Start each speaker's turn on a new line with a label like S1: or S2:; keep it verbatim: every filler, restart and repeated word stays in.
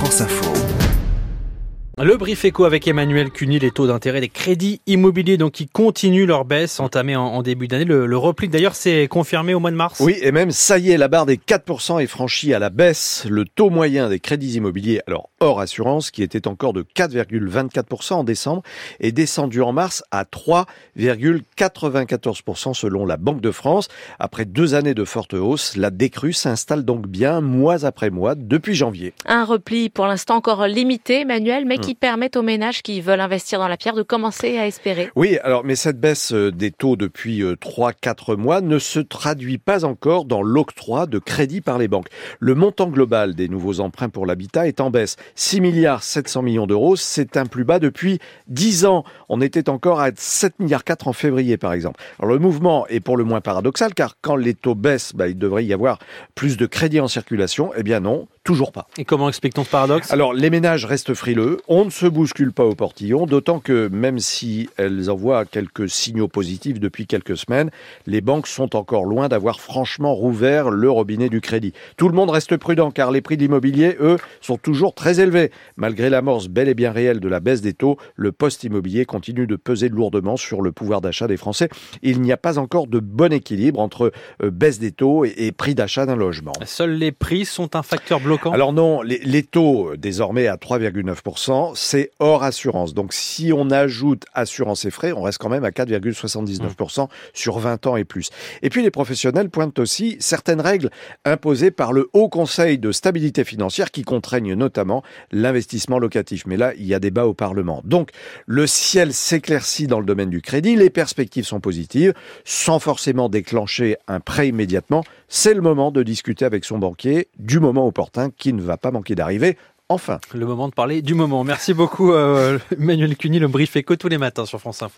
S1: France Info.
S2: Le brief éco avec Emmanuel Cuny, les taux d'intérêt des crédits immobiliers donc qui continuent leur baisse entamée en, en début d'année. Le, le repli d'ailleurs s'est confirmé au mois de mars.
S3: Oui, et même ça y est, la barre des quatre pour cent est franchie à la baisse. Le taux moyen des crédits immobiliers, alors hors assurance, qui était encore de quatre virgule vingt-quatre pour cent en décembre, est descendu en mars à trois virgule quatre-vingt-quatorze pour cent selon la Banque de France. Après deux années de forte hausse, la décrue s'installe donc bien mois après mois depuis janvier.
S4: Un repli pour l'instant encore limité, Emmanuel, mais qui permettent aux ménages qui veulent investir dans la pierre de commencer à espérer.
S3: Oui, alors mais cette baisse des taux depuis trois à quatre mois ne se traduit pas encore dans l'octroi de crédits par les banques. Le montant global des nouveaux emprunts pour l'habitat est en baisse. six milliards sept cents millions d'euros, c'est un plus bas depuis dix ans. On était encore à sept milliards quatre en février par exemple. Alors le mouvement est pour le moins paradoxal car quand les taux baissent, bah, il devrait y avoir plus de crédits en circulation. Eh bien non, toujours pas.
S2: Et comment explique-t-on ce paradoxe ?
S3: Alors les ménages restent frileux. On ne se bouscule pas au portillon, d'autant que même si elles envoient quelques signaux positifs depuis quelques semaines, les banques sont encore loin d'avoir franchement rouvert le robinet du crédit. Tout le monde reste prudent car les prix de l'immobilier, eux, sont toujours très élevés. Malgré l'amorce bel et bien réelle de la baisse des taux, le post-immobilier continue de peser lourdement sur le pouvoir d'achat des Français. Il n'y a pas encore de bon équilibre entre euh, baisse des taux et, et prix d'achat d'un logement.
S2: Seuls les prix sont un facteur bloquant ?
S3: Alors non, les, les taux désormais à trois virgule neuf pour cent, c'est hors assurance. Donc si on ajoute assurance et frais, on reste quand même à quatre virgule soixante-dix-neuf pour cent sur vingt ans et plus. Et puis les professionnels pointent aussi certaines règles imposées par le Haut Conseil de stabilité financière qui contraignent notamment l'investissement locatif. Mais là, il y a débat au Parlement. Donc le ciel s'éclaircit dans le domaine du crédit, les perspectives sont positives, sans forcément déclencher un prêt immédiatement. C'est le moment de discuter avec son banquier du moment opportun qui ne va pas manquer d'arriver. Enfin.
S2: Le moment de parler du moment. Merci beaucoup, euh, Emmanuel Cuny, le brief éco tous les matins sur France Info.